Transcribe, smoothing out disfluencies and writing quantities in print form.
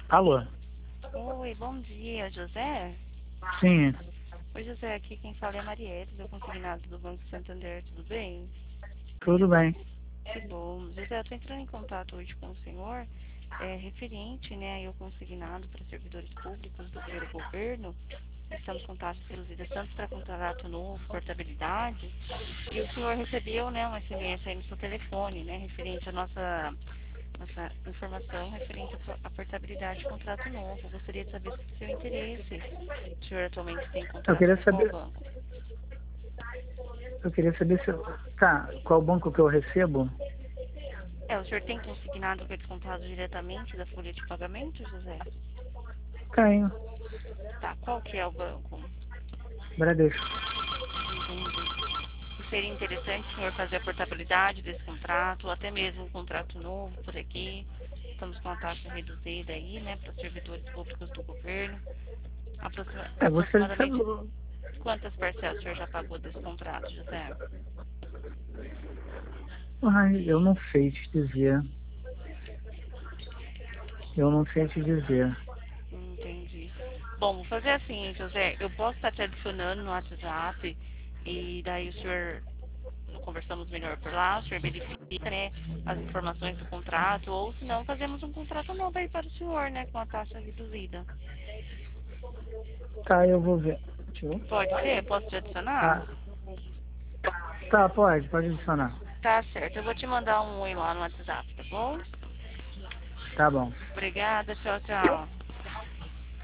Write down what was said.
Alô? Oi, bom dia, José. Sim, Oi, José, aqui quem fala é a Marielle, do consignado do Banco Santander, tudo bem? tudo bem. Que bom. José, eu estou entrando em contato hoje com o senhor, referente, né, ao consignado para servidores públicos do primeiro governo. Estamos com taxas reduzidas tanto para contrato novo, portabilidade, e o senhor recebeu, né, uma SMS aí no seu telefone, né, referente à nossa informação referente à portabilidade de contrato novo. Gostaria de saber se o seu interesse. O senhor atualmente tem Eu contrato queria com qual saber, banco? eu queria saber se, tá, qual banco que eu recebo? O senhor tem consignado que é descontado diretamente da folha de pagamento, José? Tenho, Tá, qual que é o banco? Bradesco. Entendi. E seria interessante o senhor fazer a portabilidade desse contrato, ou até mesmo um contrato novo por aqui. Estamos com a taxa reduzida aí, né, para servidores públicos do governo. Eu gostaria de Aproximadamente saber. quantas parcelas o senhor já pagou desse contrato, José? Ai, eu não sei te dizer. Eu não sei te dizer. Entendi. Bom, vou fazer assim, José. Eu posso estar te adicionando no WhatsApp e daí o senhor conversamos melhor por lá, o senhor verifica, né, as informações do contrato, ou se não, fazemos um contrato novo aí para o senhor, né, com a taxa reduzida. Tá, eu vou ver. Deixa eu ver. Pode ser? Posso te adicionar? Ah, tá, pode adicionar. Tá certo. Eu vou te mandar um oi lá no WhatsApp, tá bom? Tá bom. Obrigada, tchau, tchau.